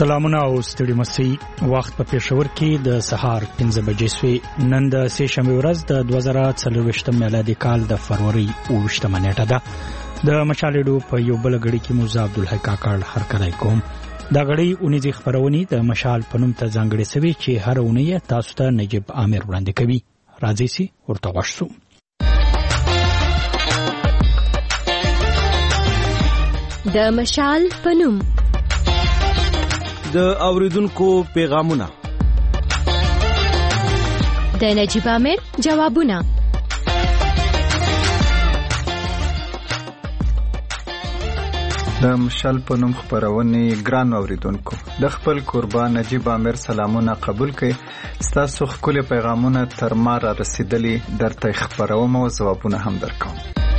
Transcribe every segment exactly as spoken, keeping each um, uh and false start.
سلامونه او ستړي مسي. وخت په پېښور کې د سهار پنځه بجې سوې. نن د سه شنبه ورځ د دوه زره څلرویشتم میلادي کال د فروری اوویشتمه نیټه ده. د مشالېډو په یو بل غړي کې موزه عبدالحی کاکړ هرکلی کوم. دا غړي اونیزي خبرونې د مشال په نوم ته ځانګړې سوي چې هر اونۍ تاسو ته نجیب عامر وړاندې کوي. راځي سي ورته غوښ شو. د مشال په نوم د اوریدونکو پیغامونه، د نجیب عامر جوابونه، د مشال په نوم خبرونه. ګران اوریدونکو، د خپل قربان نجیب عامر سلامونه قبول کړئ. ستاسو خپل پیغامونه تر ما را رسیدلي، درته خبروم او ځوابونه هم درکوم.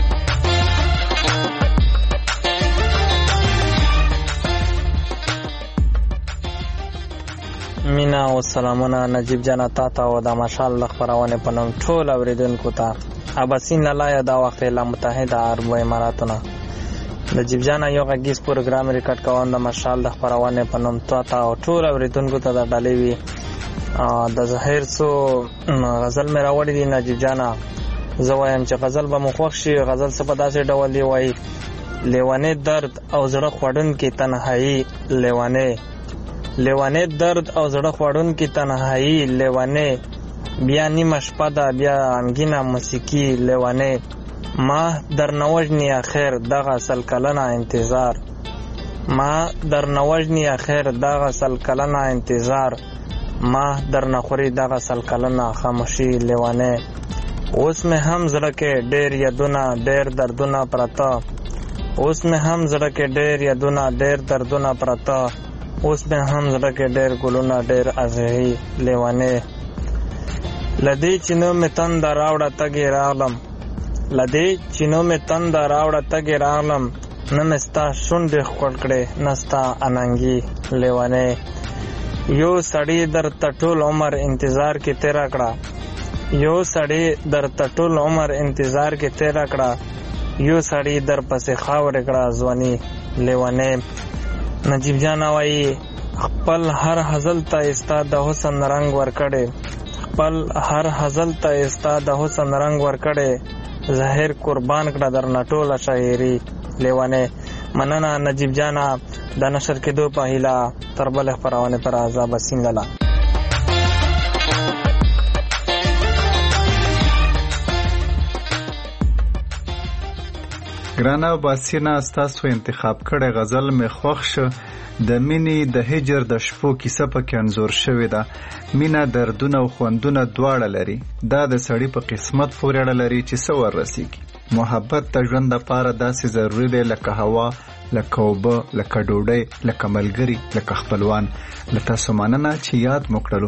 مینا او سلامونه نجیب جان تا ته او د مشال خبرونه په نوم ټول اوریدونکو ته. اباسین لاله دا وخت له متحده عرب اماراتونو نجیب جان یو غږیز پروګرام ریکارډ کوم د مشال د خبرونه په نوم ته او ټول اوریدونکو ته د ډالۍ وی د ظاهر سو غزل مې راوړی دی. نجیب جان زه وایم چې غزل به مخوښ شي. غزل څه په داسې ډول دی وای: لیوانه درد او زړه خوړن کې تنهایی، لیوانه لیوانه درد او زړه خوړن کې تنهایی، لیوانه بیا نیمه شپه ده بیا غمګینه موسیقي، لیوانه ما در نوجنی اخر دغه سل کلنه انتظار، ما در نوجنی اخر دغه سل کلنه انتظار، ما در نخوري دغه سل کلنه خاموشي، لیوانه اوس مې هم زړه کې ډېر یادونه ډېر دردونه پراته، اوس مې هم زړه کې ډېر یادونه ډېر دردونه پراته، اوس مې هم زړه کې ډېر ګلونه ډېر ازهي، لیوانه لدې چینو مې تنده راوړه تګې راغلم، لدې چینو مې تنده راوړه تګې راغلم، نه مې ستا شونډې ښکل کړې نه ستا اننګي، لیوانه یو سړی درته ټول عمر انتظار کې تېره کړه، یو سړی درته ټول عمر انتظار کې تېره کړه، یو سړی در پسې خاورې کړه ځواني، لیوانه نجیب جان وایي خپل هر هزل ته استا د حسن رنگ ورکړې، خپل هر هزل ته استا د حسن رنگ ورکړې، ظاهر قربان کړه درنه ټوله شاعري، لیوانه مننه نجیب جانا د نشر کېدو په هیله تر بل خپرونې پر عذاب سینګلا. ګرانه باسینا ستاسو انتخاب کړی غزل مې خوښ شو. د مینې د هجر د شپو کیسه پکې انځور شوې ده. مینه دردونه او خوندونه دواړه لري. دا د سړي په قسمت پورې اړه لري چې څه ور رسیږي. محبت د ژوند لپاره داسې ضروري دی لکه هوا، لکه اوبه، لکه ډوډۍ، لکه ملګري، لکه خپلوان. له تاسو مننه چې یاد مو کړلو.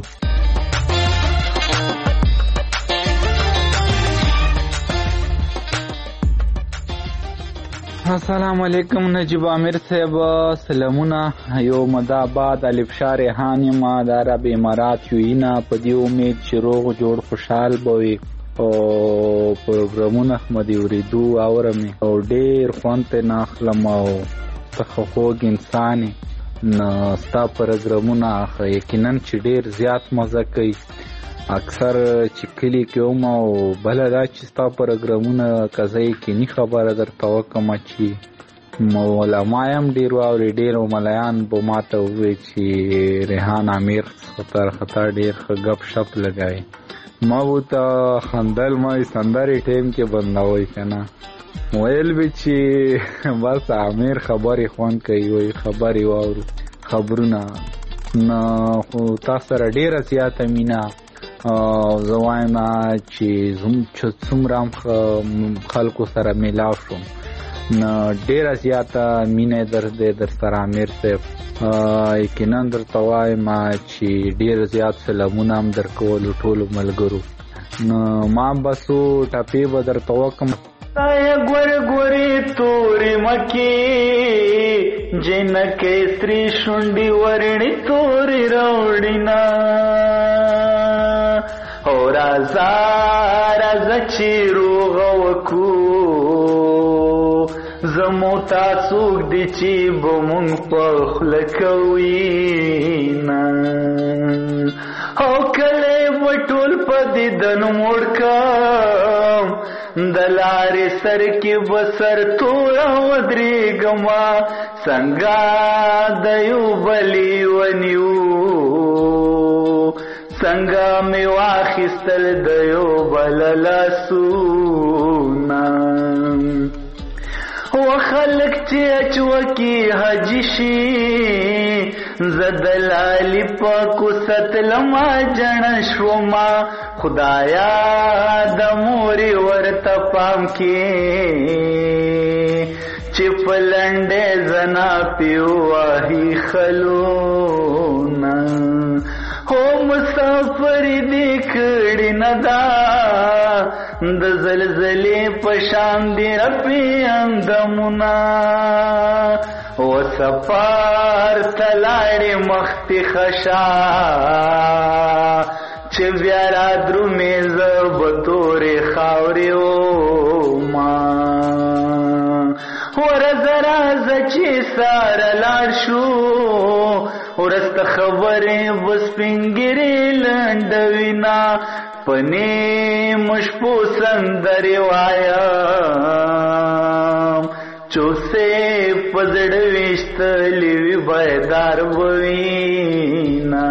السلام علیکم نجیب عامر صاحب، سلامونه. یو مداباد الف شار هانی ما د عرب امارات یو اینا په دی امید چې روغ جوړ خوشحال بوي او پروګرامونه مدي ورېدو اورمه او ډېر خوند نه اخلم او تخوږ انسان نه ستا پروګرامونه یقینا چې ډېر زیات مزه کوي. اکثر چې کلی کې وم او بل دا چې ستا پروګرامونه کزای کې نه خبره درته وکم چې علما هم ډېر واوري. ډېر ملایان به ماته ووایي چې ریحان امیر خطر خطر ډېر ښه گپ شپ لګوي. ما ورته خندل، ما سندرې ټیم کې بندوي که نه ویل به چې بس امیر خبرې خوند کوي، وایي خبرې واورو خبرونه نه. خو تا سره ډېره زیاته مینه او زه وایم چې څومره خلکو سره میلاو شوم نو ډېره زیاته مینه در دی در سره امیر صاحب. یقینا درته وایم چې ډېر زیات سلامونه هم درکولو ټولو ملګرو. نو ما بسو ټپې به درته وکم. ګور ګورې تورې مکې جنکې سرې شونډې ورڼې تورې راوړینا او رازا رازا چې روغ وکو زمو تاسوک دی چی بمونگ پخلکوینا او کلی بطول پا دیدن مڑکم دلاری سر کی بسر توڑا ودریگما سنگا دیو بلی ونیو سنگا می واخستل دیو بللاسونا و خلق چی اچوکی حجی شی زدلالی پاکو ستلما جنشوما خدایا دموری ورطا پام کی چی پلنڈے زنا پیو آہی خلونا ہو مسافری دیکھڑی ندا د زلزلې پشان دی رپی اندمنا و سفار تلاړي مختی خشا چې بیا را درومې زبتورې خاورې او ما ورځ راځ چې ساره لاړ شو ورسته خبرې بسپینګرې لنډوینا پنی مشپو سندری وایم چوسے پزڑ ویشتلی وی بیدار بوینا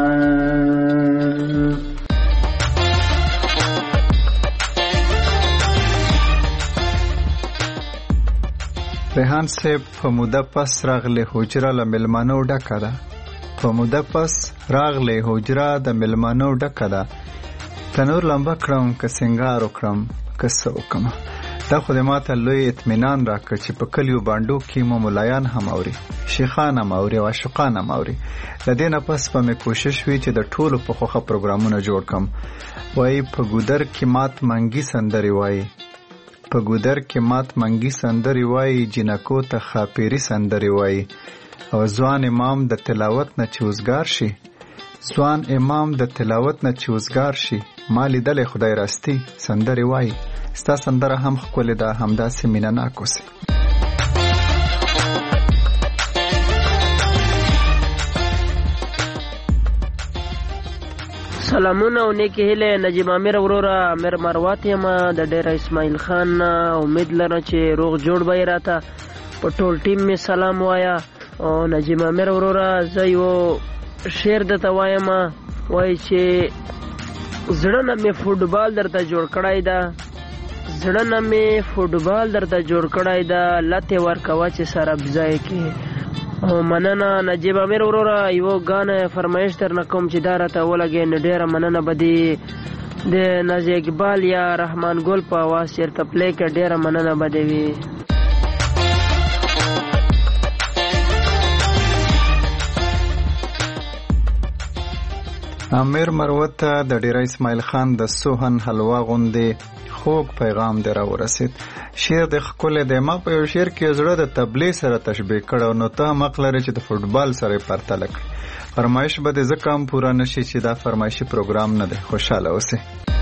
ریحان صاحب په موده پس راغلی حجره له مېلمانو ډکه ده په موده پس راغلی حجره د مېلمانو ډکه ده تنور لمبه کړم که سنگار وکړم که څه وکړم دا خو د ماته لوی اطمینان راکړ چې په کلیو بانډو کې مو ملایان هم اوري شیخان هم اوري او عاشقان هم اوري له دې نه پس به مې کوشش وي چې د ټولو په خوښه پروګرامونه جوړ کړم وایي په ګودر کې مات منګي سندرې وایي په ګودر کې مات منګي سندرې وایي جنکو ته خاپیري سندرې وایي او ځوان امام د تلاوت نه چې وزګار شي ځوان امام د تلاوت نه چې وزګار شي ما لیدلی خدای راستی سندرې وایي ستا سندره هم ښکلې ده همداسې مینه ناک اوسې سلامونه او نیکی هیله نجیب امیر وروره امیر مروات یم د ډیره اسماعیل خان امید لرم چې روغ جوړ به یې راته په ټول ټیم مې سلام وایا او نجیب امیر وروره زه یو شعر درته وایم وایي چې زړه نه مې فوټبال درته جوړ کړی ده زړه نه مې فوټبال درته جوړ کړی ده لتې ورکوه چې سره ابزای کې او مننه نجیب امیر وروره یو ګانه فرمایش درنه کوم چې دا راته ولګې نو ډېره مننه به دې د نازي اقبال یا رحمان ګل په اواز چېرته پلی کړه ډېره مننه به دې وي امیر مروت ته د ډیره اسماعیل خان د سوهن حلوا غوندې خوږ پیغام دی راورسید شعر د ښکلی دی ما په یو شعر کې زړه د تبلې سره تشبیه کړی نو ته هم حق لرې چې د فوټبال سره یې پرتله کړې فرمایش به دې ځکه هم پوره نه شي چې دا فرمایشي پروګرام نه دی خوشحاله اوسې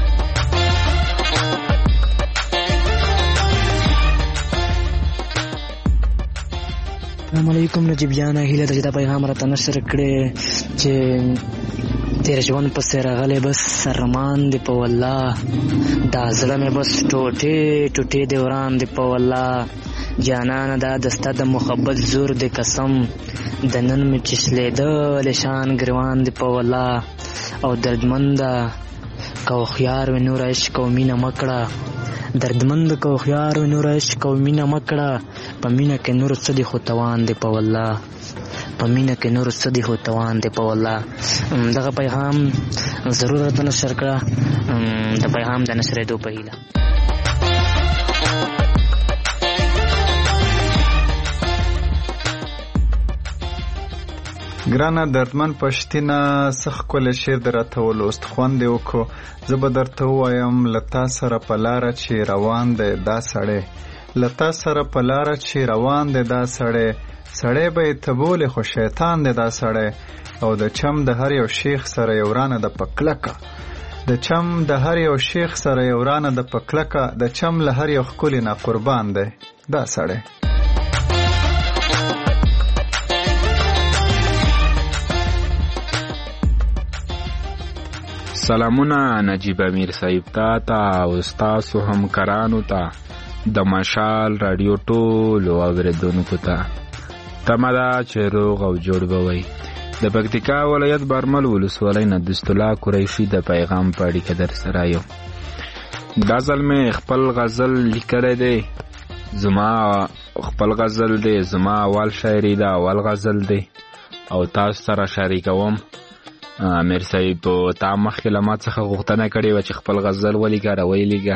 السلام علیکم نجیب جانه هیله ده چې دا پیغام راته نشر کړې چې تیر ژوند پسې راغلی بس سرمان دی په والله دا زړه مې بس ټوټې ټوټې دی وران دی په والله جانانه دا دسته د محبت زور دی قسم د نن مې چسلېده شان ګروان دی په والله او دردمنده که هوښیار وې نور عشق او مینه مه کړه دردمند که هوښیار وې نور عشق او مینه مه کړه په مینه کې نور څه دی خو توان دی په والله په مینه کې نور څه دی خو توان دی په والله دغه پیغام ضرور راته نشر کړه د پیغام د نشرېدو په هیله ګرانه دردمن پښتینه څه ښکلی شعر دې راته ولوست خوند یې وکړو زه به درته ووایم له تا سره په لاره چې روان دی دا سړی له تا سره په لاره چې روان دی دا سړی سړی به یې ته بولې خو شیطان دی دا سړی او د چم د هر یو شیخ سره یو رانه د پکلکه د چم د هر یو شیخ سره یو رانه د پکلکه د چم له هر یو ښکلي نه قربان دی دا سړی سلامونه نجیب امیر صاحب ته ته او ستاسو همکارانو ته د مشال رادیو ټولو اورېدونکو ته تمه ده چې روغ او جوړ به وئ. د پکتیکا ولایت برمل ولسوالۍ نه دستالله قریشي د پیغام په اړیکه در سره یم. دا ځل مې خپل غزل لیکلی دی. زما خپل غزل دی، زما اول شاعري ده، اول غزل دی او تاسو سره شریکوم. امیر صاحب تا مخکې له ما څخه غوښتنه کړې وه چې خپل غزل ولیکه، راویلیږه،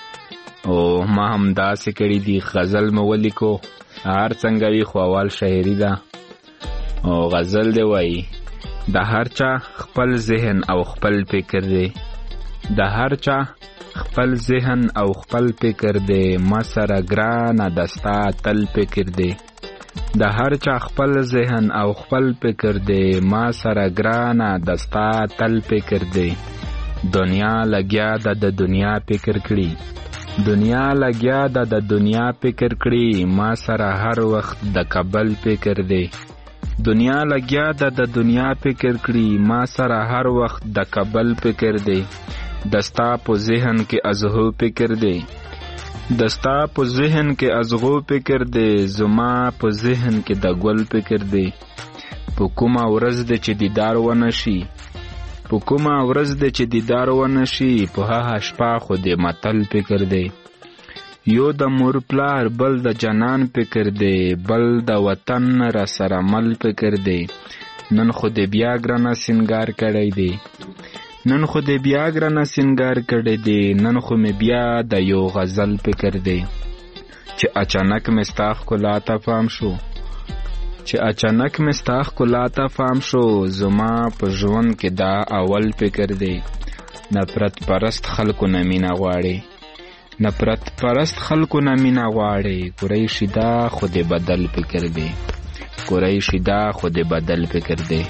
او ما هم داسې کړي دي. غزل مې ولیکو، هر څنګه وي خو اول شاعري ده او غزل دی وایي: د هر چا خپل ذهن او خپل فکر دی، د هر چا خپل ذهن او خپل فکر دی، ما سره ګرانه دستا تل فکر دی. د هر چا خپل ذهن او خپل فکر دی، ما سره ګرانه دستا تل فکر دی. دنیا لګیا د د دنیا فکر کړي، دنیا لګیا د د دنیا فکر کړي، ما سره هر وخت د کابل فکر دی. دنیا لګیا د د دنیا فکر کړي، ما سره هر وخت د کابل فکر دی. دستا په ذهن کې ازغو فکر دی، دستا په ذهن کې ازغو فکر دی، زما په ذهن کې د ګل فکر دی. په کومه ورځ دی چې دیدار ونه شي، په کومه ورځ دی چې دیدار ونه شي، په هغه شپه خو د متل فکر دی. یو د مور پلار بل د جنان فکر دی، بل د وطن را سره مل فکر دی. نن خو د بیا ګرانه سینګار کړی دی، نن خو د بیا ګرانه سینګار کړی دی. نن خو مې بیا د یو غزل فکر دی چې اچانک مې ستا ښکلا ته پام شو، چې اچانک مې ستا ښکلا ته پام شو. زما په ژوند کې دا اول فکر دی. نفرت پرست خلکو نه مینه غواړي، نفرت پرست خلکو نه مینه غواړي. قریشي دا خو د بدل فکر دی، قریشي دا خو د بدل فکر دی.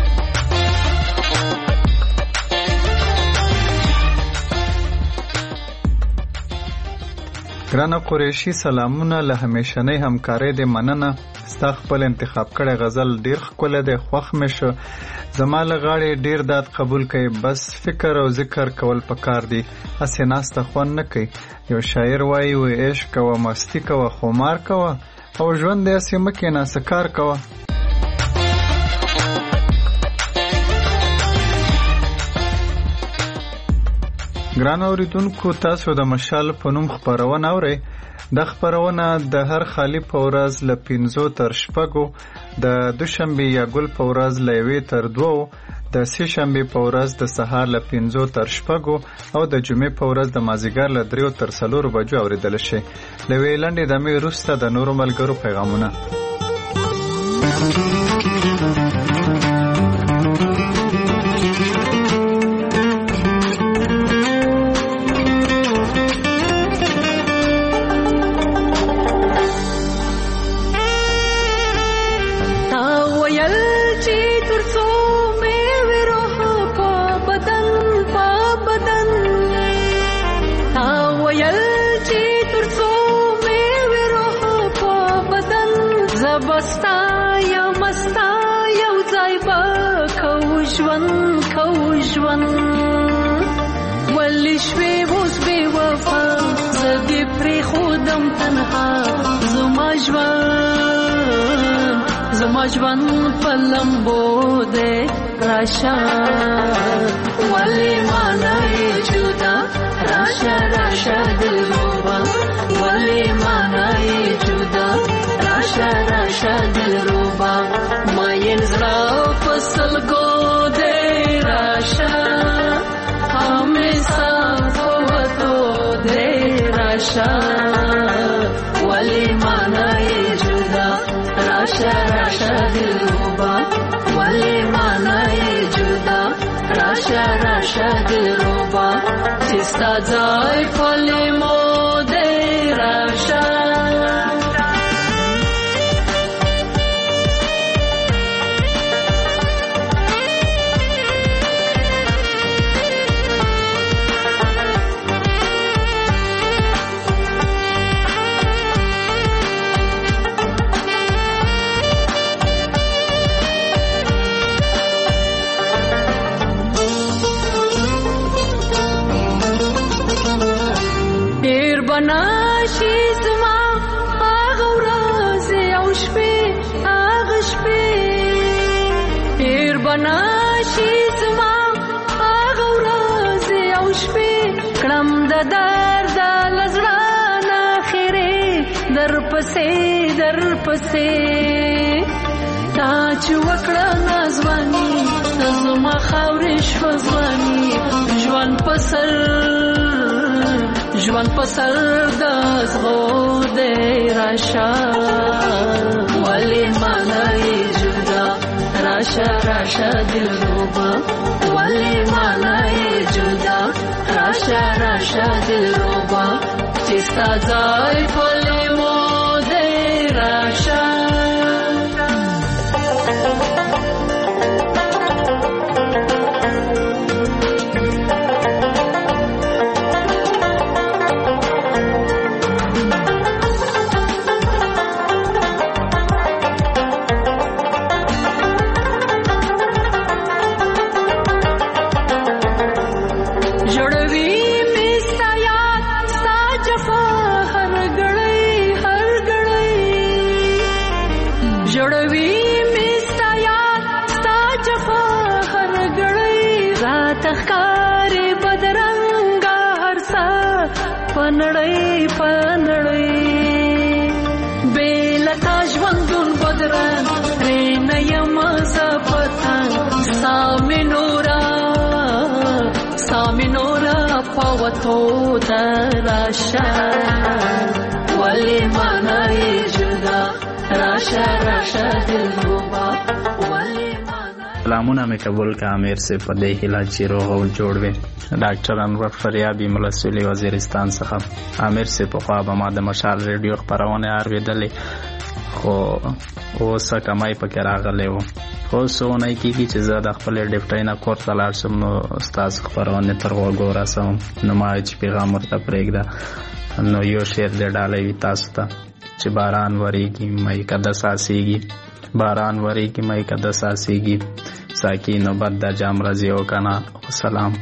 ګرانه قریشي سلامونه، له همیشنۍ همکارۍ دې مننه. ستا خپل انتخاب کړی غزل ډیر ښکلی دی، خوښ مې شو. زما له غاړې ډیر داد قبول کوي، بس فکر او ذکر کول پکار دي، هسې ناسته خوند نه کوي. یو شاعر وایي و عشق کوه، مستی کوه، خمار کوه، او ژوند دې هسې مه کښېنه، څه کار کوه. ګران اوریدونکو، تاسو د مشال په نوم خپرونه اورئ. دا خپرونه د هر خالی په ورځ له پنځو تر شپږو، د دوشنبې یا ګل په ورځ له یوې تر دوو، د سې شنبې په ورځ د سهار له پنځو تر شپږو، او د جمعې په ورځ د مازدیګر له دریو تر څلورو بجو اورېدلی شي. له یوې لنډې دمې وروسته د نورو ملګرو پیغامونه. زما ژوند په لمبو دی راشه، ولې مانا یې جدا راشه راشه دلربا، ولې مانا یې جدا راشه راشه دلربا. ماین زړه په سلګو دی راشه، همیشه په وتو دی راشه، ولې مانا یې جدا راشه راشه دلربا، ولې مانا یې جدا راشه راشه دلربا. چې ستا ځای په لیمو دی راشه. بناشي زما هغه ورځې او شپې هغه شپې هیر بناشي زما هغه ورځې او شپې کړم د درد له زړه نه خیرې در پسې در پسې تا چې وکړه نازواني زما خاورې شوه ځواني ژوند په سر ژوند په سر د زغو دی راشه ولې مانا یې جدا راشه راشه دلربا ولې مانا یې جدا راشه راشه دلربا چې ستا ځای په لیمو دی راشه پنړی پنړی بیلتا ژوندون بدران رین یم زپتان سامنورا سامنورا پوتو دراشا ولی مانای جدا راشا راشا دلربا سلامونه مې قبول کا امیر سے په دې هیله چې روغ او جوړ وي. ډاکټر انور فریابي ملسولی وزیرستان څخه. امیر سے په خوا به ما د مشال ریډیو خپرونه اورېدلې خو اوس کمای پکې راغلی و. خو څونه کېږي چې زه د خپلې ډیپټۍ نه کور ته لاړ شم نو ستاسو خپرونې تر غوږو رسوم نو ما چې پیغام ورته پرېږده نو یو شعر دې ډالی وي تاسو ته چې باران وریږي مې کده ساسیږي باران وریږي مې کده ساسیږي ساکی نوبت د جام راځي او کنه. سلام.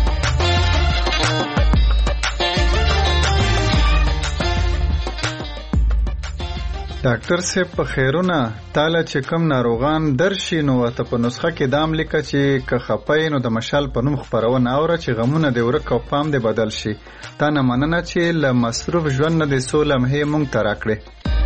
ډاکټر صاحب په خیرونه تاله چې کم ناروغان درشي نو ته په نسخه کې دام لیکه چې که خپای نو د مشال په نوم خبرونه اوره چې غمونه دې ورک او پام دې بدل شي. تا نه مننه چې له مصروف ژوند نه دې څو لمحې مونږ ته راکړې.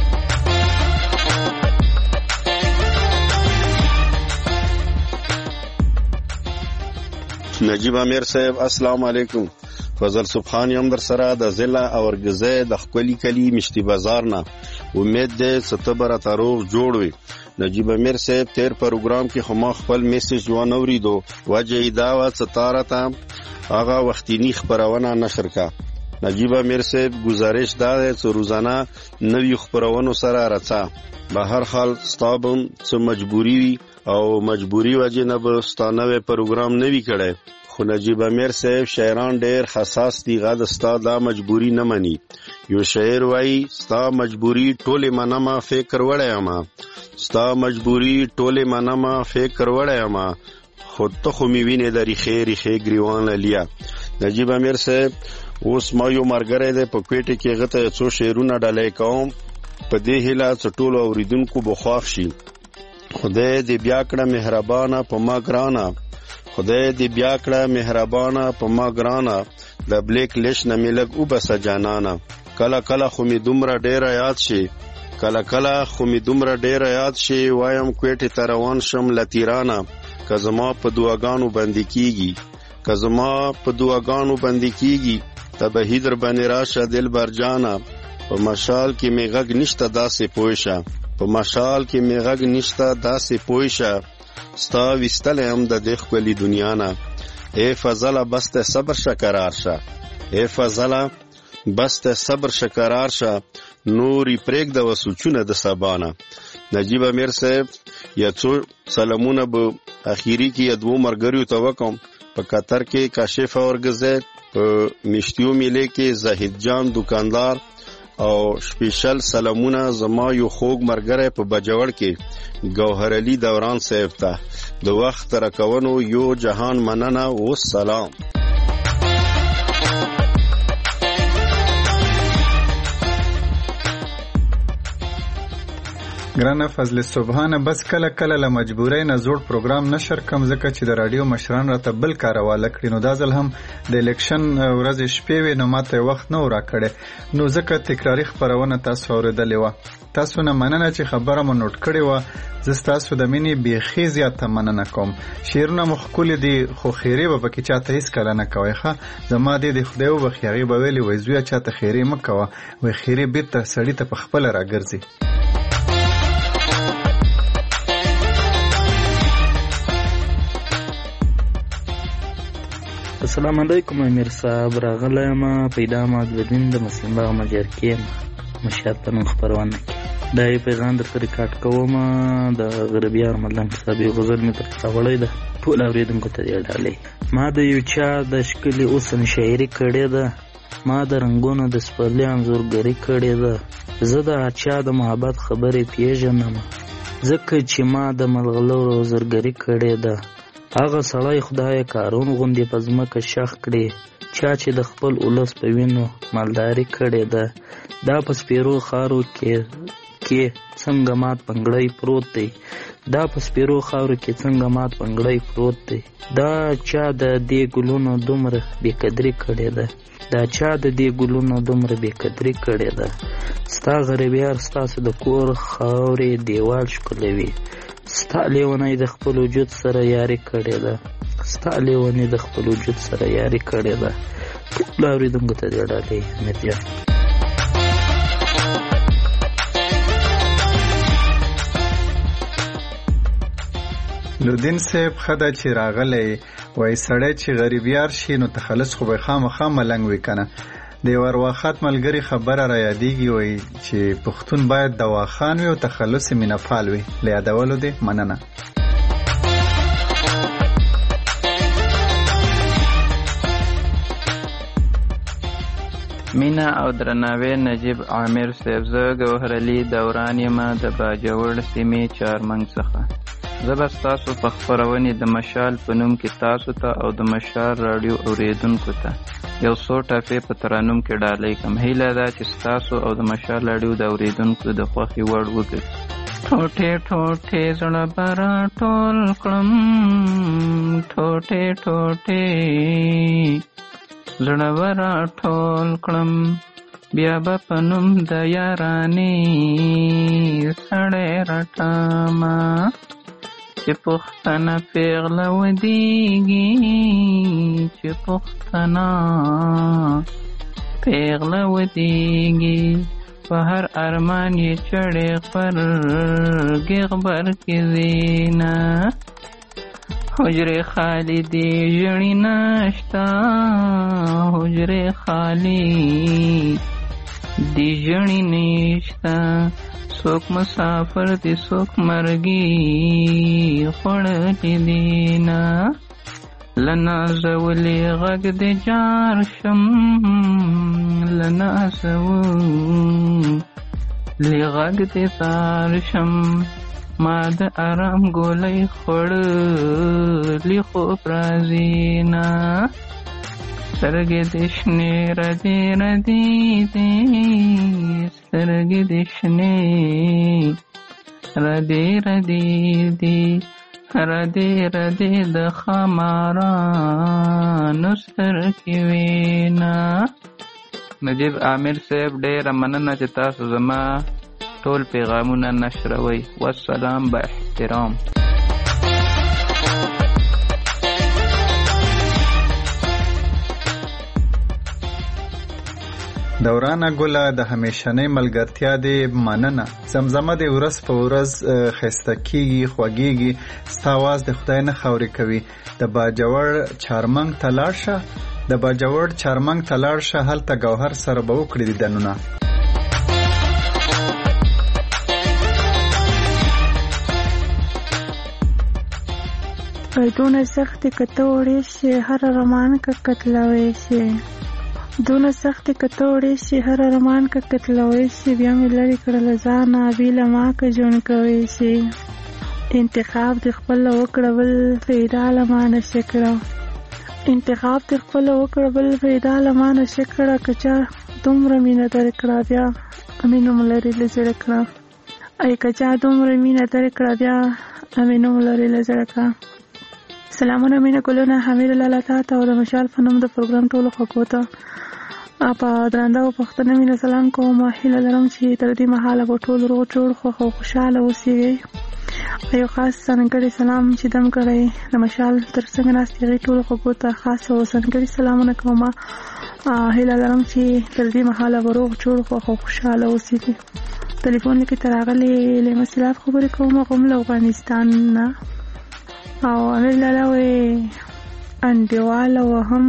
نجیب امیر صاحب السلام علیکم. فضل سبحان یم در سره د ضلع اورګزه د خپلی کلی مشتی بازار نه. امید دې ستبر تاروغ جوړ وي. نجیب امیر صاحب تیر پروګرام کې خما خپل میسج وانه اوریدو وجه دا و ستاره تا هغه وختینی خبرونه نشر کا. نجیب امیر صاحب گزارش دا چې روزانه نوی خبرونه سره راځه. به هر حال ستابم څه مجبوری وي او مجبوری وجه نه به ستانه پروګرام نوی کړي. خو نجیب امیر صاحب شاعران ډیر حساس دي غد ستا دا مجبوری نه مني. یو شاعر وای ستا مجبوری ټوله منما فکر وړای ما ستا مجبوری ټوله منما فکر وړای ما خود ته خو می وینې د ریخې ریخې ګریوان لیا. نجیب امیر صاحب اوس ما یو مرګره ده په کوټه کې غته څو شعرونه ډالې کوم په دې هیله ټولو اوریدونکو بخواخ شي. خدای دې بیا کړه مهربانه په ما ګرانه خدای دې بیا کړه مهربانه په ما ګرانه د بلیک لیش نه ملګ او بس جانانا. کله کله خو می دومره ډیر یاد شي کله کله خو می دومره ډیر یاد شي وایم کوټه ته روان شم لتیرانه کزما په دعاګانو باندې کیږي کزما په دعاګانو باندې کیږي ته به هیدر باندې راشه دل برجانا. په مشال کې می غږ نشته داسې پوښه په مشال کې می غږ نشته داسې پوښه ستا وستل هم د دې خپلې دنیا نه. اے فضله بس ته صبر شکرار شه اے فضله بس ته صبر شکرار شه نوري پرېګ د وسوچونه د سبانه. نجیب امیر صاحب یا څو سلامونه به اخیری کې ادو مرګریو ته وکم په قطر کې کاشف اورګزه په مشتیو میله کې زاهد جان دکاندار او سپیشل سلامونه زما یو خوږ مرګره په بجوړ کې گوهر علی دوران صاحب ته د وخت راکونو یو جهان مننه او سلام. ګرانه فضل سبحانه بس کله کله له مجبورۍ نه زوړ پروګرام نشر کم ځکه چې د رادیو مشران راته بل کار حواله کړي نو دا ځل هم د الیکشن ورځې شپې وې نو ماته وخت نه و راکړی نو ځکه تکراري خپرونه تاسو اورېدلې وه تاسو نه مننه چې خبره مو نوٹ کړې وه زه ستاسو د مینې بیخي زیاته مننه کوم شعرونه مو ښکلي دي خو خیرې به پکې چاته هېڅکله نه کوئ ښه زما دې د خدای وبخښي هغې به ویلې وایي زویه چاته خیرې مه کوه وایي خیرې بېرته سړي ته پخپله راګرځي السلام علیکم امیر صاحب راغلی یم پیدا معدودین د مسلم باغ مجرکې یم مشهد په نوم خپرونه کې دا یې پیغام درته ریکارډ کوم د غربیار ملنګ صاحب یو غزل مې ترته راوړی ده ټول اورېدونکو ته دې ډالۍ ما د یو چا د ښکلي اوسن شاعري کړې ده ما د رنګونو د سپرلي انځورګري کړې ده زه د چا د محبت خبرې پیژنم ځکه چې ما د ملغلرو زرګري کړې ده هغه سړی خدای کارون غوندې په ځمکه شخ کړي چا چې د خپل ولس په وینو مالداري کړې ده دا په سپیرو خارو کې کې څنګه مات پنګړی پروت دی دا په سپیرو خاورو کې څنګه مات پنګړی پروت دی دا چا د دې ګلونو دومره بېقدري کړې ده دا چا د دې ګلونو دومره بېقدري کړې ده ستا غریبیار ستاسو د کور خاورې دیوال ښکلوي ستا لیونی د خپل وجود سره یاري کړې ده ستا لیونی د خپل وجود سره یاري کړې ده ټول اورېدونکو ته دې ډالۍ امیر جان نوردین صاحب خدا چې راغلی وای سړی چې غریبیار شي نو تخلص خو به خامخا ملنګ وي کنه د یو ارواخات ملګري خبره را یادېږي وای چې پښتون باید دواخان وي او تخلص یې مینهپال وي له یادولو دې مننه مینا او درناوی نجیب عامر صاحب زه ګوهر علي دوران یم د باجوړ سیمې چارمنګ څخه زه به ستاسو په خپرونې د مشال په نوم کې تاسو ته او د مشال راډیو اورېدونکو ته یو څو ټپې په ترانوم کې ډالۍ کړم هیله ده چې ستاسو او د مشال راډیو د اورېدونکو د خوښې وړ وګرځي ټوټې ټوټې زړه به راټول کړم ټوټې ټوټې زړه به راټول کړم بیا به په نوم د یارانې سړی رټمه چې پښتنه پیغله ودیږي چې پښتنه پیغله ودیږي په هر ارمان یې چړې غبرګې غبر کې زینا حجرې خالی دی ژړې نشته حجرې خالی دی ژړې نشته څوک مسافر دی څوک مرګي خوړلې دینه له نازولې غږ د جار شم له نازولې غږ د تار شم ما د ارام ګولۍ خوړلې خوب راځينه سترګې د شنې ردې ردې دي سترګې د شنې ردې ردې دي ردې ردې د خمارانو سترګې وینا نجیب عامر صاحب ډېره مننه چې تاسو زما ټول پیغامونه نشروي والسلام با احترام دورانه ګله د همیشنۍ ملګرتیا دې مننه زمزمه دې ورځ په ورځ خسته کیږي خوږیږي ستا आवाज د خدای نه خاورې کوي د باجوړ چارمنګ ته لاړ شه د باجوړ چارمنګ ته لاړ شه هلته ګوهر سره به وکړي دیدنونه دونه سختې که ته وړې شې هر ارمان که قتلوې شې دونه سختې که ته وړې شې هر ارمان که قتلوې شې بیا مې لرې کړه له ځانه بې له ما که ژوند کوې شې انتخاب دې خپله وکړه بل پیدا له ما نشې کړه انتخاب دې خپله وکړه بل پیدا له ما نشې کړه که چا دومره مینه درې کړه بیا مینه مو لرې له زړه کړه ای کچا دومره مینه درکړه بیا امې نوم لري له زړه کا. سلامونه مینه ګلونه حمید لاله تا ته او د مشال په نوم د پروګرام ټولو خلکو ته په درنده او پښتنه مینه سلام کوم. هیله لرم چې تر دې مهاله به ټول روغ جوړ خو خوشحاله اوسئ. یو خاص ځانګړی سلام چې دم کړی د مشال تر څنګ ناست هغې ټولو خلکو ته خاص او ځانګړي سلامونه کوم. هیله لرم چې تر دې مهاله به روغ جوړ خو خوشحاله اوسئ. ټلیفون کې تر راغلې لیمه سلاف خبرې کوم کوم له افغانستان نه او امیر لاله وې انډیواله وهم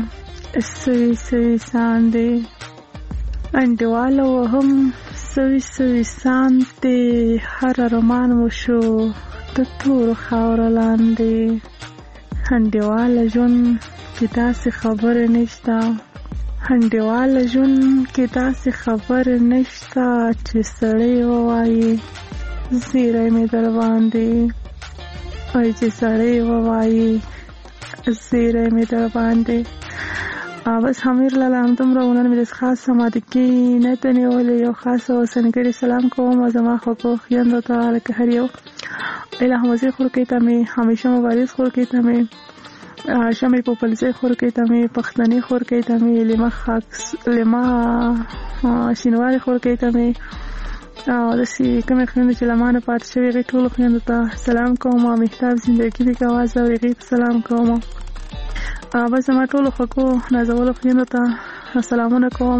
سوي سوي ساندې انډیواله وهم سوي سوي ساندې هر ارمان وشو د تورو خاوره لاندې. انډیواله ژوند کې داسې خبرې نشته انډیواله ژوند کې داسې خبرې نشته چې سړی ووایي زیری مې در باندې وای چې سړی ووایي زیری مې در باندې. بس امیر لاله همدومره ونن مې د خاص سمادګي نه ته نیولې یو خاص او ځانګړی سلام کوم زما خوږو خویندو ته لکه هر یو الهه مزې خورکۍ ته مې همیشه مبارز خورکۍ ته مې شمې پوپلزۍ خورکۍ ته مې پښتنې خورکۍ ته مې لیمه خاکس لیمه شینواري خورکۍ ته مې او داسې کومې خویندې چې له ما نه پاتې شوي هغې ټولو خویندو ته سلام کوم. مهتاب زندګي د ګواز او هغې ته سلام کوم. بس زما ټولو خوږو نازولو خویندو ته سلامونه کوم.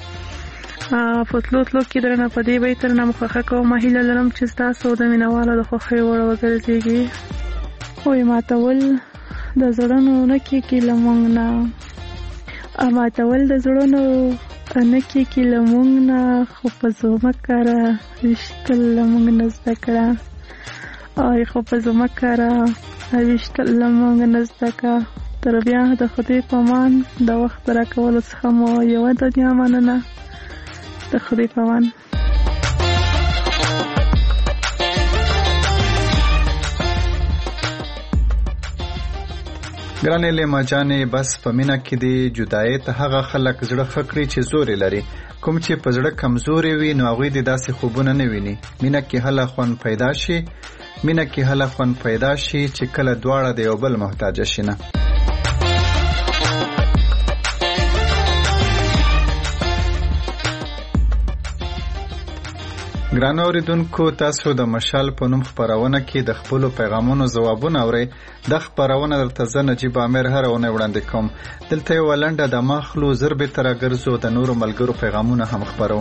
په تلو تلو کې درنه په دې بیت درنه مخخه کوم. هیله لرم چې ستاسو د مینهوالو د خوښۍ وړ وګرځېږي. وایي ماتول د زړونو نه کېږي له موږ نه ماتول د زړونو نه کېږي له موږ نه خو په زمکه را ویشتل له موږ نه زده کړه خو په زمکه را ویشتل له موږ نه زده کړه. تر بیا د خدای په امان د وخت راکولو څخه مو یوه دنیا مننه. د خدای په امان. ګرانې لیما جانې بس په مینه کې دی جدایۍ ته هغه خلک زړه ښه کړي چې زورې لري. کوم چې په زړه کمزورې وي نو هغوی دې داسې خوبونه نه ویني. مینه کې هله خوند پیدا شي مینه کې هله خوند پیدا شي چې کله دواړه د یو بل محتاجه شي نه. ګرانو اوریدونکو تاسو د مشال په نوم خپرونه کې د خپلو پیغامونو ځوابونه اورئ. د خپرونه درته زه نجیب امیر هره اونۍ وړاندې کوم. دلته یوه لنډه د ماخلو زر بېرته راګرځو د نورو ملګرو پیغامونه هم خپرو.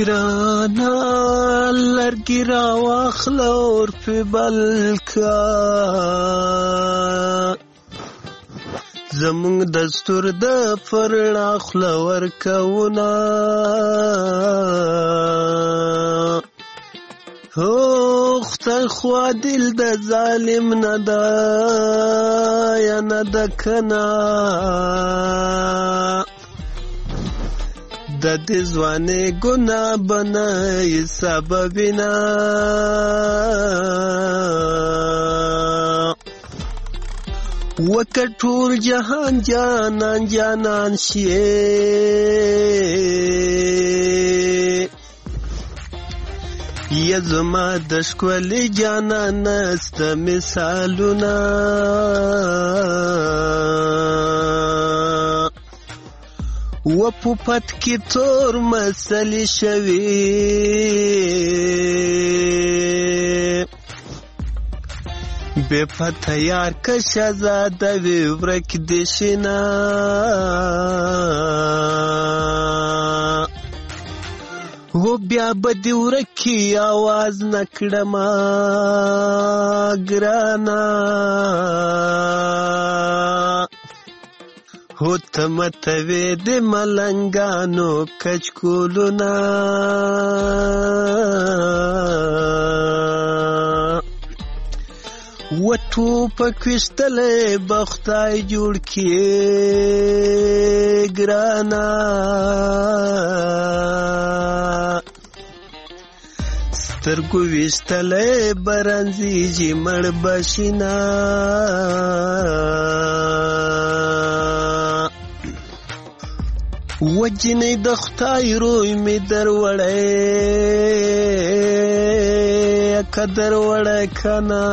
ګرانا لرګي راواخله اور پې بل کا زمونږ دستور د فرڼا خوله ورکوونه هو خدای خوا دل د ظالم نه ده یا نه ده کنه د دې ځوانۍ ګناه به نه سببینه وکه ټول جهان جانان جانان شي یا زما د ښکلي جانان سته مثالونه و پوپت کې تور مسلې شوي بے پته یار که شهزاده وي ورک دې شینه و بیا به دې ورکي آواز نه کړمه ګرانه هو ته متوې د ملنګانو کچکولونه و ټوپک ویشتلی به خدای جوړ کړي ګرانه سترګو ویشتلی به رنځېږي مړ به شینه و جنۍ د خدای روی مې دروړی که دروړی که نه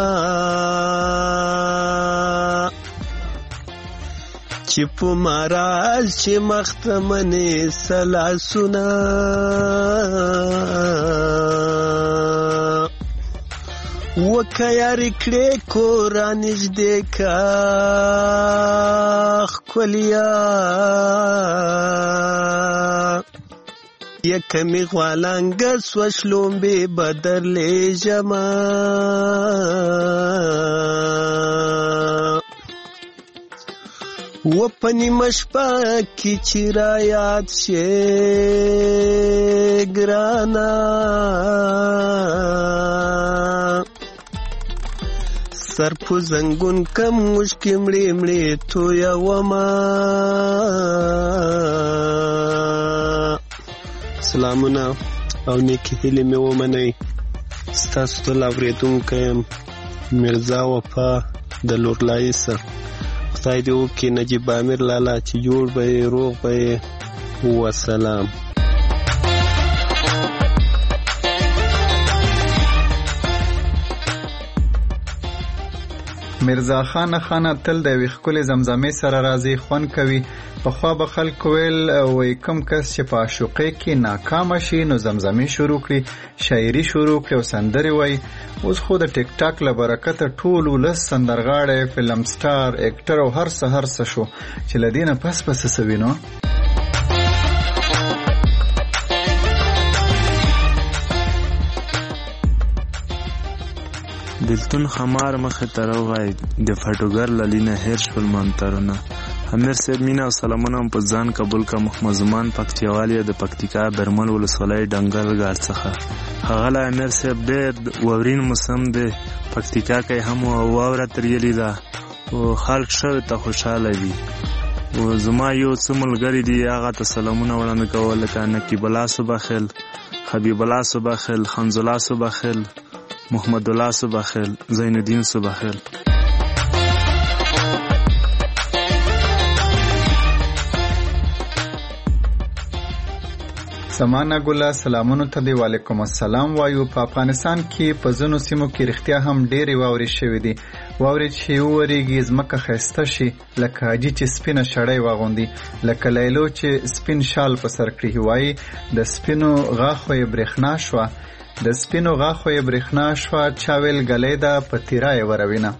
چې په مراز چې مخته منې سلاسونه وکه یارې کړې کور رانږدې که ښکلیا یکه مې غوالانګه سوه شلومبې به درلیږمه و په نیمه شپه کې چې رایاد شې ګرانه سر په زنګون کم مشکې مړې مړې تویومه سلامونه او نیکې هیلې مې ومنئ ستاسو تل اورېدونکی یم میرزا وفا د لورلایسه خدای دې وکړي نجیب امیر لالا چې جوړ به یې روغ به یې وسلام میرزا خان خانه تل د یوې ښکلې زمزمې سره راځي خوند کوي پخوا به خلکو ویل وایي کوم کس چې په عاشقۍ کې ناکامه شي نو زمزمې شروع کړي شاعري شروع کړي او سندرې وایي اوس خو د ټیک ټاک له برکته ټول ولس سندرغاړی فلم سټار اکټر او هر څه هر څه شو چې له دې نه پس پس څه وینو دلتون خمار مخه تروغای د فټوګر للینا هیر شول منترونه امیر صاحب مینا او سلامونه په ځان قبول کا محمد زمان پکتیوالی د پکتیکا برمل ولسوالۍ ډنګل غار څخه هغه لا امیر صاحب ډېر وورین موسم دی پکتیکا کې هم واوره تریلی ده او خلک شوه ته خوشاله دي او زما یو څه ملګری دی هغه ته سلامونه وړاندې کول لکه نقیب الله صباخل حبیب الله صباخل حمز الله صباخل محمد الله صباخل زین الدین صباخل سمانه ګله سلامونو ته دی وعلیکم السلام وایو په افغانستان کې په ځینو سیمو کې رښتیا هم ډېرې واورې شوې دي واورې چې وورېږي ځمکه ښایسته شي لکه حاجي چې سپینه شړۍ واغوندي لکه لیلو چې سپین شال په سر کړي وایي د سپینو غاښو یې برېښنا شوه د سپینو غاښو یې برېښنا شوه چا ویل ګلۍ ده په تیرا یې وروینه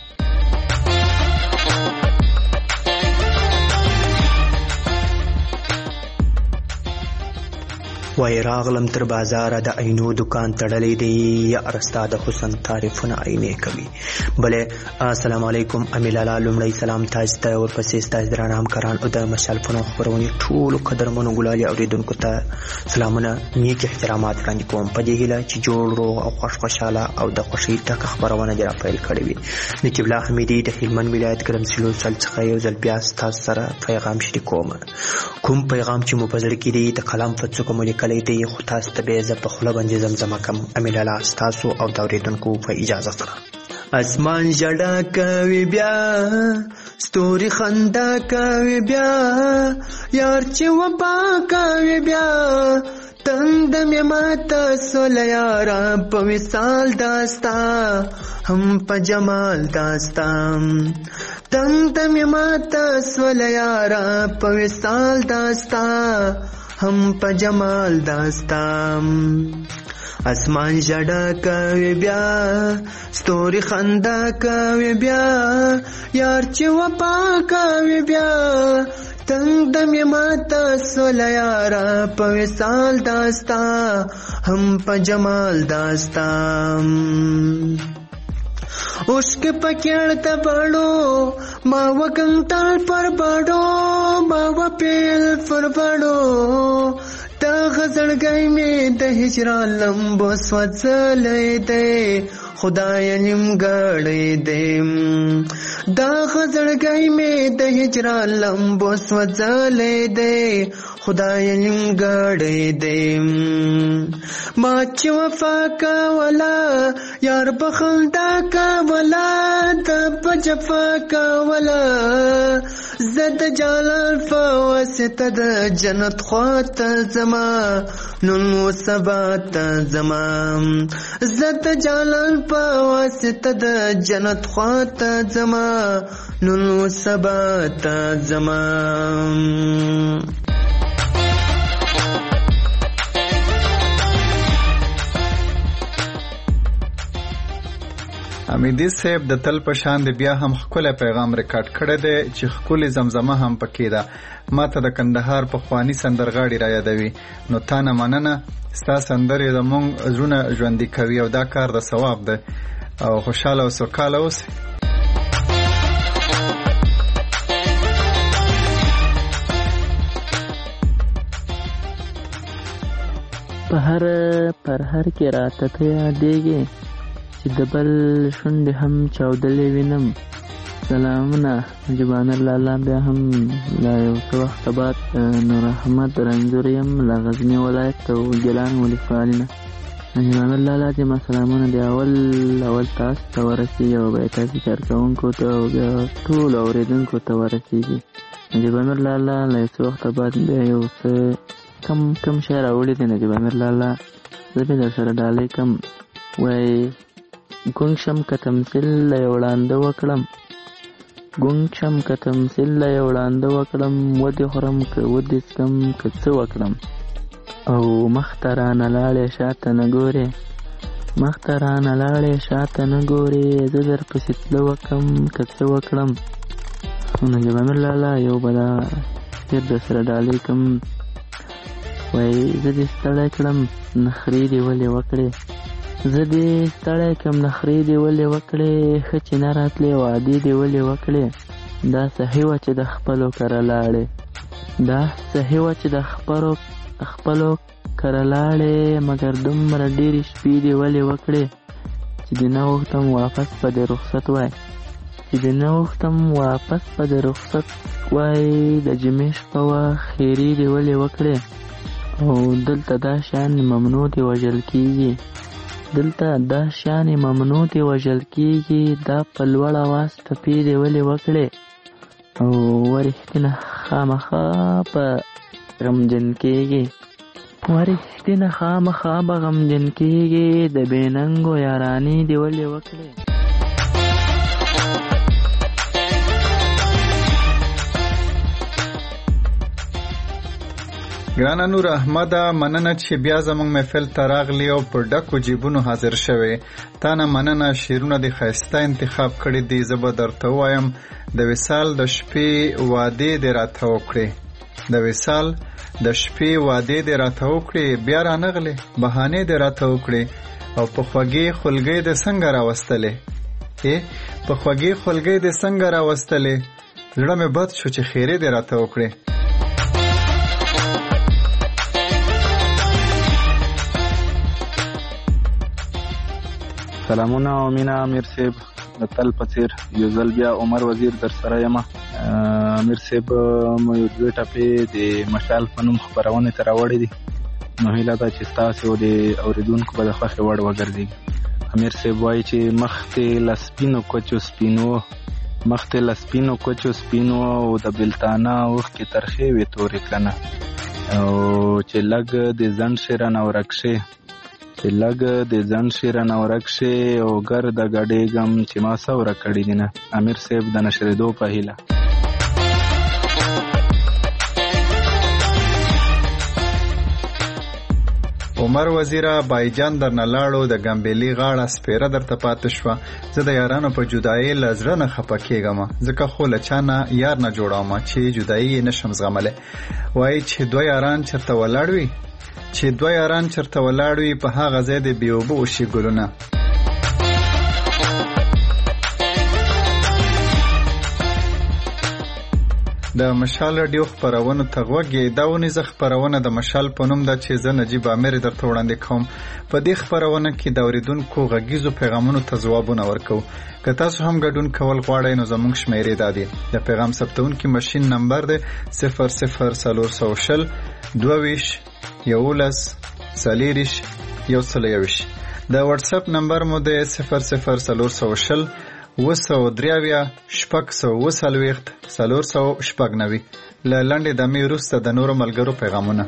وای راغلم تر بازار د عینو دکان تړلې دی یا ارستا د حسن تعریفونه عینې کوي. بلې السلام علیکم امیلالا لومړی سلام تاسو ته او پسې تاسو درانه همکاران او د مشال فنون خبرونې ټولو قدرمنو ګلالي اوریدونکو ته سلامونه نیک احترامات وړاندې کوم په دې هیله چې جوړ روغ او خوش خوشاله او د خوشي تک خبرونه دې راپیل کړې وي. نجیب الله حمیدي د هلمند ولایت ګرمسلو سل څخه یو ځل بیا ستاسو سره پیغام شریکوم. کوم پیغام چې مو په زړه کې دی د کلام په څوکو مو لیکلی دی خو تاسو ته به زه په خوله باندې زمزمه کوم. امیلالا ستاسو او د اوریدونکو په اجازه سره. اسمان جړه کوي بیا ستوري خندا کوي بیا یار چې وبا کوي بیا تند مې ماته سول یارا په وصال داستا هم په جمال داستا تند مې ماته سول یارا په وصال داستا هم په جمال داستا. اسمان جړه کوي بیا ستوري خندا کوي بیا یار چې وپا کوي بیا تنگ دم ماته سول یارا په وصال داستا هم په جمال داستا. عشق پکړ ته بړو ما وکنټال پر بړو ما وپیل پر بړو تا غزړګای مې د هجران لمبو سوځلې دی خدای نیمګړې دی دا غزړګای مې د هجران لمبو سوځلې دی خدای نیمګړې دی. ما چې وفا کوله یار بخندا کوله د په جفا کوله زد جلال فواسطه د جنت خواته زما نن و سبا ته زما زد جلال فواسطه د جنت خواته زما نن و سبا ته زما. امیدي صاحب د تل په شان دی بیا هم ښکلی پیغام ریکارډ کړی دی چې ښکلې زمزمه هم پکې ده. ما ته د کندهار پخواني سندرغاړي را یادوي. نو تا نه مننه ستا سندرې زموږ زړونه ژوندي کوي او دا کار د ثواب دی او خوشحاله او سوکاله اوسئ. په هر پر هر کې راته ته یادېږې چې د بل شونډې هم چاودلې وینم. سلامونه نجیبانه لالا بیا هم لا یو څه وخته بعد نور احمد رنځور یم له غزني ولایت او ګیلان ولسوالي نه. نجیبانه لالا چې ما سلامونه د اول اول تاسو ته ورسېږي او بیا تاسو کارکوونکو ته او بیا ټولو اورېدونکو ته ورسېږي. نجیبانه لالا له یو څه وخته بعد بیا یو څه کم کم شی راوړی دی. نجیبانه لالا زه بیا در سره ډالۍ کم وایي ګونګ شم که تمثیل له یو وړانده وکړم ګونګ شم که تمثیل له یو وړانده وکړم ودې خورم که ودې څکم که څه وکړم او مخته رانه لاړې شاته نه ګورې مخته رانه لاړې شاته نه ګورې زه در پسې تله وکړم که څه وکړم. نجیب امیر لالا یو به دا شعر در سره ډالۍ کړم وایي زه دې ستړی کړم نخرې دې ولې وکړې زه دې ستړی کړم نخرې دې ولې وکړې ښه چې نه راتلې وعدې دې ولې وکړې دا صحیح وه چې د خپلو کره لاړې دا صحیح وه چې د خپلو خپلو کره لاړې مګر دومره ډېرې شپې دې ولې وکړې چې دې نه غوښتم واپس په دې رخصت وای چې دې نه غوښتم واپس په دې رخصت وای د جمعې شپه وه خیرې دې ولې وکړې او دلته دا شیان ممنوع دې وژل کېږي دلته دا شیان ممنوع دې وژل کېږي دا په لوړ اواز ټپې دې ولې وکړې او ورښتینه خامخا په غمجن کېږي ورښتینه خامخا به غمجن کېږي د بې ننګو یارانې دې ولې وکړې. ګرانه نور احمده مننه چې بیا زموږ محفل ته راغلی او په ډکو جیبونو حاضر شوی. تا نه مننه شعرونه دې ښایسته انتخاب کړي دي. زه به درته ووایم د وصال د شپې وعدې دې راته وکړې د وصال د شپې وعدې دې راته وکړې بیا رانغلې بهانې دې راته وکړې او په خوږې خلګۍ دې څنګه راوستلې ای په خوږې خلګۍ دې څنګه راوستلې زړه مې بد شو چې خیرې دې راته وکړې. سلامونه او مینا امیر صاحب د تل په څیر یو ځل بیا عمر وزیر در سره یم. امیر صاحب مو یو دوه ټپې د مشال په نوم خپرونې ته راوړې دي، نو هیله ده چې ستاسو د اورېدونکو به د خوښې وړ وګرځېږي. امیر صاحب وایي چې مخکې له سپینو کوچو سپینو مخکې له سپینو کوچو سپینو او د بلتانه اوښکې ترخې وې تورې کړنه، او چې لږ د ځنډ شي رانه ورک شي چې لږ د ځنډ شي رانه ورک شي او ګرده ګډېږم چې ما څه ورک کړي دي نه. امیر صاحب د نشرېدو په هیله. عمر وزیره بایجان درنه لاړو د ګمبېلي غاړه سپېره درته پاتې شوه، زه د یارانو په جدایۍ له زړه نه خفه کېږم، ځکه خو له چا نه یار نه جوړوم چې جدایي یې نشم زغملی. وایي چې دوه یاران چېرته ولاړ وي چې دوه یاران چېرته ولاړ وي په هغه ځای د بې اوبه وشي ګلونه. د مشال راډیو خپرونو ته غوږ یې دا ونیزه خپرونه د مشال په نوم ده چې زه نجیب امیر درته وړاندې کوم. په دې خپرونه کې د اورېدونکو غږیزو پیغامونو ته ځوابونه ورکوو. که تاسو هم ګډون کول غواړئ نو زموږ شمیرې دا دي. د پیغام ثبتونکي ماشین نمبر دی صفر صفر څلور سوه شل دوه ویشت یولس څلېرویشت یو سل یوویشت. د واتساپ نمبر مو دی صفر صفر څلور سوه شل اوه سوه درې اویا شپږ سوه اوه څلوېښت څلور سوه شپږ نوي. له لنډې دمې وروسته د نورو ملګرو پیغامونه.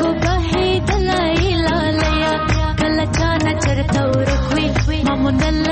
Then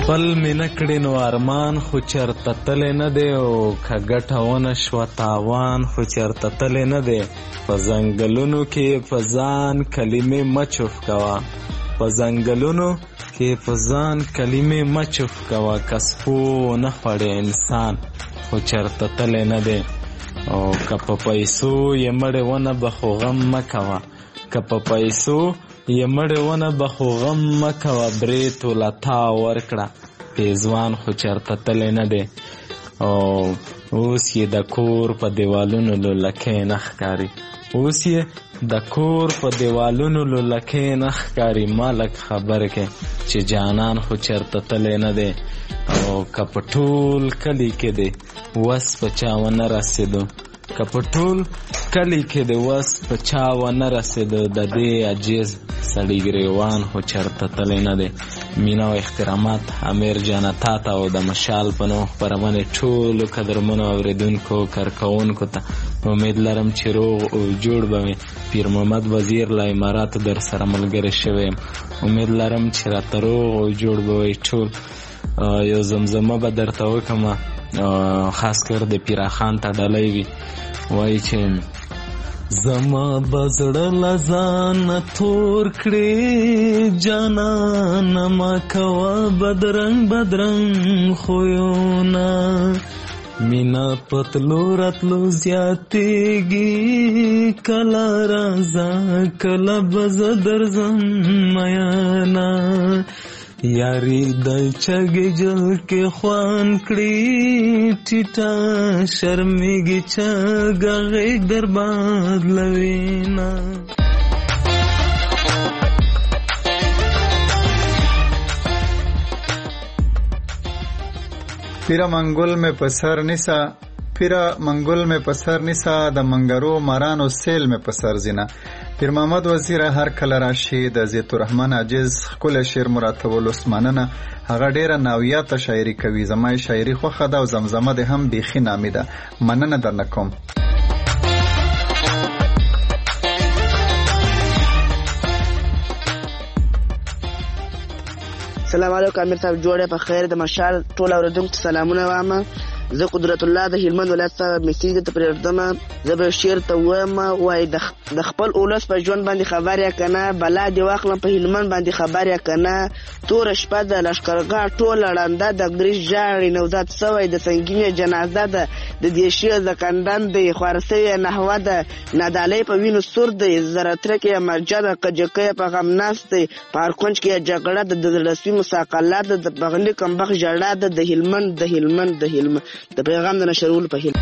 خپل مې نه کړې نو ارمان خو چېرته تللی نه دی او که ګټه ونه شوه تاوان خو چېرته تللی نه دی په ځنګلونو کې په ځان کلمې مه چوف کوه په ځنګلونو کې په ځان کلمې مه چوف کوه که سپو نه خوړې انسان خو چېرته تللی نه دی او که په پیسو یې مړې ونه به خو غم مه کوه که په پیسو یې مړې ونه به خو غم مه کوه برې توله تا ورکړه پیزوان خو چېرته تللی نه دی او اوس یې د کور په دیوالونو لولکۍ نه ښکاري اوس یې د کور په دیوالونو لولکۍ نه ښکاري ما لږ خبر کې چې جانان خو چېرته تللی نه دی او که په ټول کلي کې دی وس په چا ونه رسېدو که په ټول کلي کې د وس په چا ونه رسېده د دې عجیز سړي ګریوان خو چېرته تللی نه دی. مینه او احترامات امیر جانه تا ته او د مشال په نوم خپرونې ټولو قدرمنو اورېدونکو کارکوونکو ته امید لرم چې روغ او جوړ به وي. پیر محمد وزیر له اماراتو در سره ملګری شوی یم. امید لرم چې راته روغ او جوړ به وي ټول. یو زمزمه به درته وکړم خاص کر د پیراخان ته ډالۍ وي وایي چې زما بزړه لزان تور کړې جانانه ما کوه بدرنګ بدرنګ خویونه مینا پتلو راتلو زیاتېږي کله راځه کله به زه درځم میانه یاری د چګې جل کې خوان کړي ټیټه شرمېږي چګه غېږ در بدلوینه. پیرا منګل مې په سر نیسه پیرا منګل مې په سر نیسه د منګرو مارانو سیل مې په سر زینه. پیر محمد وزیر هر کله راشي د زیت الرحمن عاجز ښکلی شعر مراتبول اوس مننه. هغه ډیره ناویاته شاعري کوي. زما شاعري خوښه ده او زمزمه د هم بیخي نامي ده. مننه درنه کوم. سلام علیکم امیر صاحب جوړه په خیر د مشال ټول اوریدونکو سلامونه وامه. زه قدرت الله د هلمند ولایت څخه میسیج ته پرېږدم. زه به شعر ته وایم وایي د خپل اولس په ژوند باندې خبر یا کنه بلا دې واخلم په هلمند باندې خبر یا کنه توره شپه د لښکرګاه ټوله ړنده د ګریش ژاړي نوزاد سوی د سنګینې جنازه ده د دیشي زکندن دی خوارسوی نحوه ده نادالۍ په وینو سور دی زرترکې مرجه ده کجکۍ په غم ناست دی پارکونج کې جګړه ده د زړسوي مساقله ده د بغلي کمبخ ژړا ده د هلمند د هلمند د هلمند د پیغام د نشرولو په هیله.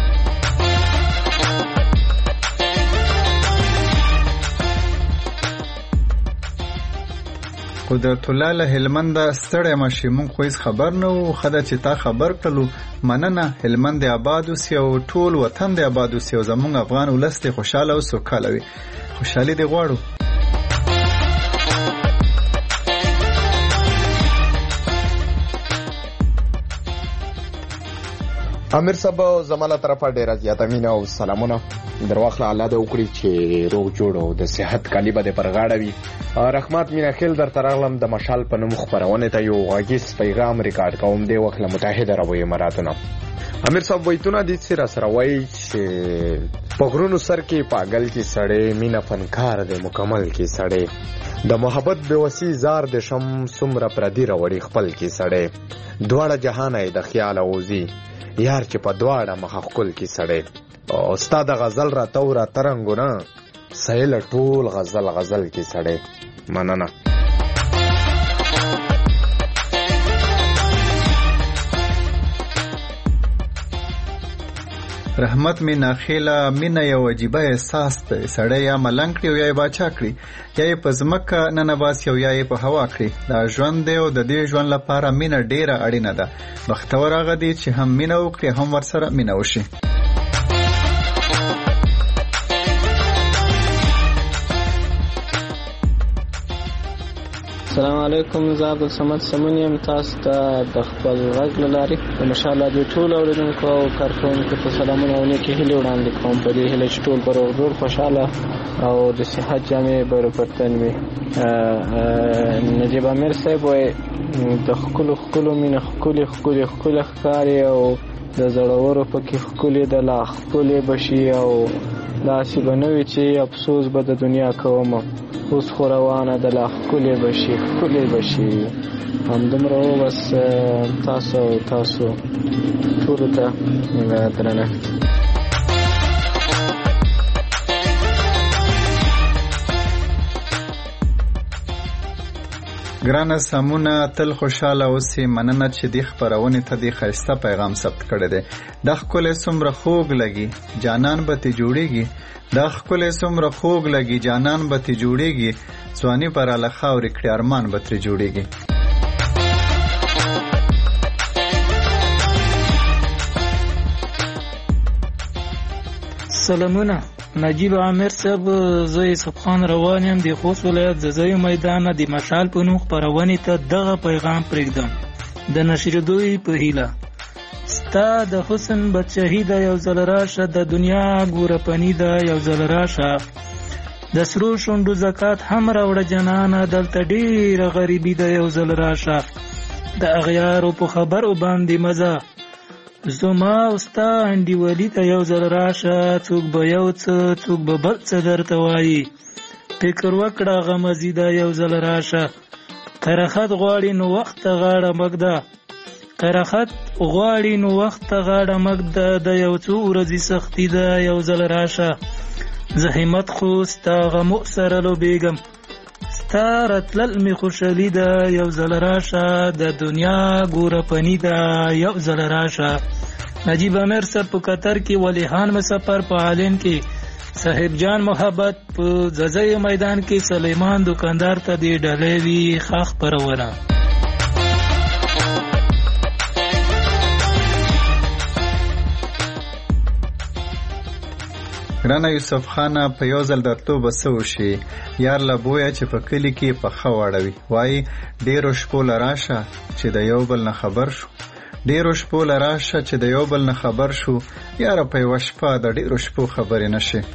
قدرت الله له هلمند ستړی مشي مونږ خو هیڅ خبر نه وو. ښه ده چې تا خبر کړلو. مننه. هلمند د آباد اوسي او ټول وطن د آباد اوسي او زمونږ افغان ولس دې خوشحاله او سوکاله وي. خوشحالي دې غواړو. امیر صاحب زماله طرفه ډیره زیاته مینه او سلامونه در واخله. الله دې وکړي چې روغ جوړ او د صحت کالي به دې پر غاړه وي. رحمت مینا خیل درته راغلم د مشال په نوم خپرونې ته یو غږیز پیغام ریکارډ کوم. دې وخت له متحده عربو اماراتو نه. امیر صاحب وایتونه دې سره سره وایي چې په غرونو سر کې پاگل کې سړی مینا فنکار دې مکمل کې سړی د محبت بې وسی زار د شم څومره پردي راوړي خپل کې سړی دواړه جهان یې د خیال اوزي یار چې په دواړه مخه خپل کې سړی او استاد غزل را تورا ترنګونه سهیل ټول غزل غزل کې سړی. مننه. رحمت می ناخیله مینه یو عجیبه احساس دی. سړی یا ملنګ کړي او یا یې باچا کړي یا یې په ځمکه ننباسي او یا یې په هوا کړي. دا ژوند دی او د دې ژوند لپاره مینه ډیره اړینه ده. بختور هغه دی چې هم مینه وکړي هم ورسره مینه وشي. السلام علیکم، زه عبدالصمد سمون یم. تاسو ته د خپل غږ له لارې د مشال رادیو ټولو اورېدونکو او کارکوونکو ته سلامونه او نیکې هیلې وړاندې کوم، په دې هیله چې ټول به روغ جوړ خوشحاله او د صحت جامې به روپرتن وي. نجیب امیر صاحب وایي د ښکلو ښکلو مینه ښکلې ښکلې ښکله ښکاري او د زړورو پکې ښکلې د لا ښکلې به شي او داسې به نه وي چې افسوس به د دنیا کوم، اوس خو روانه د لا ښکلې به شي ښکلې به شي. همدومره و بس. تاسو تاسو ټولو ته درنښت. ګرانه سمونه، تل خوشاله اوسې. مننه چې دې خپرونې ته دې ښایسته پیغام ثبت کړی دی. دا ښکلی څومره خوږ لګي جانان به تې جوړېږي، دا ښکلی څومره خوږ لګي جانان به تې جوړېږي، ځواني به راله خاورې کړي ارمان به ترې جوړېږي. سلامونه، نجیب عامر صاحب، زه یوسف خان روان یم د خوست ولایت ززیو میدان د مشال په نوم خپرونې ته دغه پیغام پرېږدم د نشریدو په هیله. ستا د حسن بچهی د یو ځل راشه، د دنیا ګوره پنی د یو ځل راشه، د سرو شونډو زکات هم راوړه جنانه، دلته ډېره غریبي د یو ځل راشه، د اغیارو په خبرو باندې مزه، زما او ستا انډیوالي ته یو ځل راشه، څوک به یو څه څوک به بل څه درته وایي، فکر وکړه غمزي د یو ځل راشه، کرخت غواړي نو وخت ته غاړه مږده، کرخت غواړي نو وخت ته غاړه مږده، د یو څو ورځې سختي د یو ځل راشه، زه همت خو ستا غمو سره لوبېږم، ستا راتلل مې خوشحالي ده یو ځل راشه، د دنیا ګوره پني ده یو ځل راشه. نجیب امیر صاحب په قطر کې، ولیحان مسافر په عالم کې، صاحب جان محبت په ززی میدان کې، سلیمان دکاندار ته دی ډلې وی خاخ پرونه. ګرانه یوسف خانه، په یو ځل درتلو به څه وشي، یار له بویه چې په کلي کې پخه واړوي، وایي ډېرو شپو له راشه چې د یو بل نه خبر شو، ډېرو شپو له راشه چې د یو بل نه خبر شو، یاره په یوه شپه د ډېرو شپو خبرې نه شي.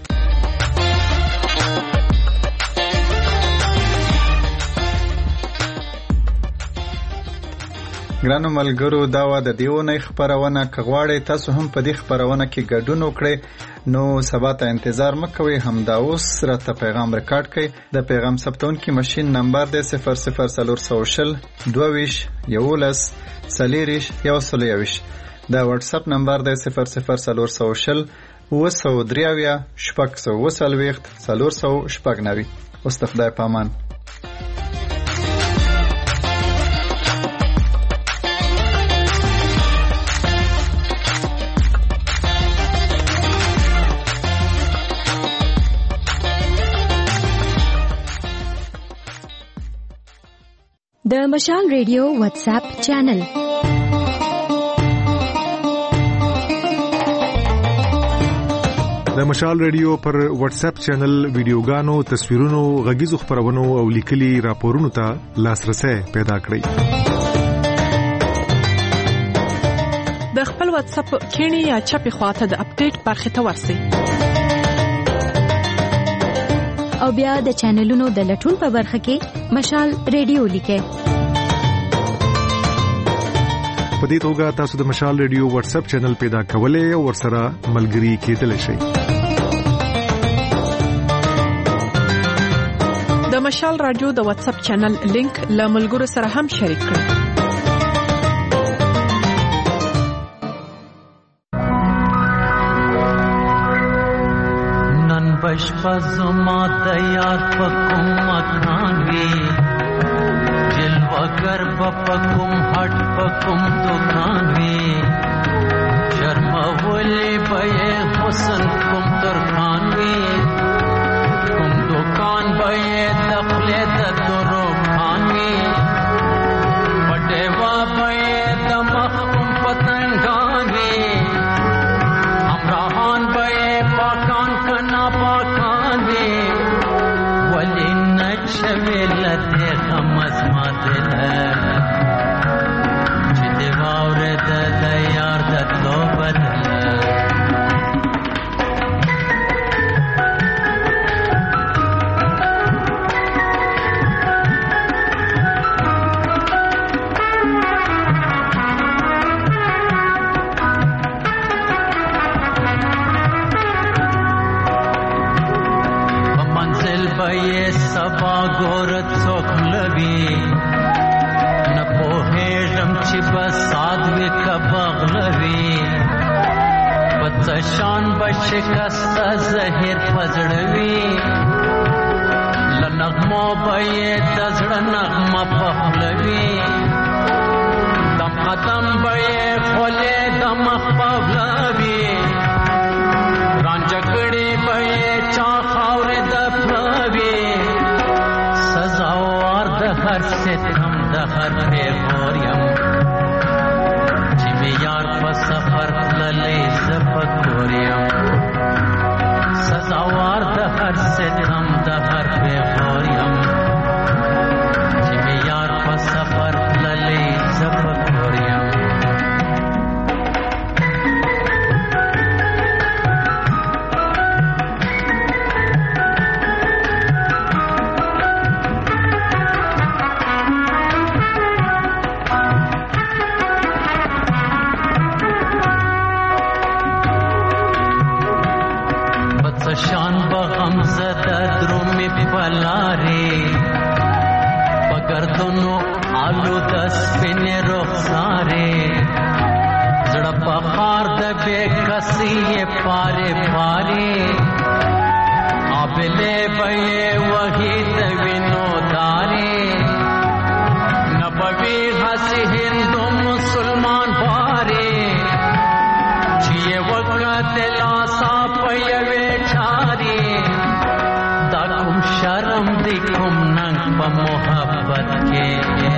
ګرانو ملګرو، دا وه د دې اونۍ خپرونه. که غواړئ تاسو هم په دې خپرونه کې ګډون وکړئ نو سبا ته انتظار مه کوئ، همدا اوس راته پیغام ریکارډ کړئ. د پیغام ثبتونکي ماشین نمبر دی صفر صفر څلور سوه شل دوه ویشت یولس څلېرویشت یو سل یوویشت. د واټساپ نمبر دی صفر صفر څلور سوه شل اوه سوه درې اویا شپږ سوه اوه څلوېښت څلور سوه شپږ نوي. اوس د خدای په امان. د مشال ریډیو واتس اپ چینل. د مشال ریډیو پر واتس اپ چینل ویډیوګانو، تصویرونو، غږیزو خبرونو او لیکلي راپورونو ته لاسرسي پیدا کړئ. د خپل واتس اپ کینی یا چپی خواته د اپډیټ برخه ته ورسئ او بیا د چینلونو د لټون په برخه کې مشال ریډیو لیکئ. په دې توګه تاسو د مشال ریډیو واتس اپ چینل پیدا کولای او ورسره ملګري کېدلی شئ. د مشال رادیو د واتس اپ چینل لینک له ملګرو سره هم شریک کړئ. نن بشپا زما تیار پکم مکان وی جلوہ گر بپکم ہٹ پکم دکان وی شرم ولی بے حسن کم ترکان وی کم دکان بے دخلے درو کھان وی بڑے وا بے دمخ کم پتنگان وی امراہان بے پاکان کنا پاکان وی ولی نچویلت غمزمان شکست زهر پزړوي لنغمو بې د زړه نغمه پخلوي دم قدم بې خولې د مخ پولوي رانجګړې بې چا خاورې د پلوي سزاوار د هر ستم د هر پیغور یم چې مې یار په سفر تللی زه په کور یم سزاوار د هر ستم د هر پیغور یم چې مې یار په سفر تللی زه په کور یم شان بغم زده درومی پلاری پگردنو آلو دس پین رخساری زڑا پخار دبے کسی پارے پاری آبلے بے وہی دوینو داری نبوی حسی ہندو مسلمان باری چیئے وقت لاسا پیوے شرم دی کوم ننګ په محبت کې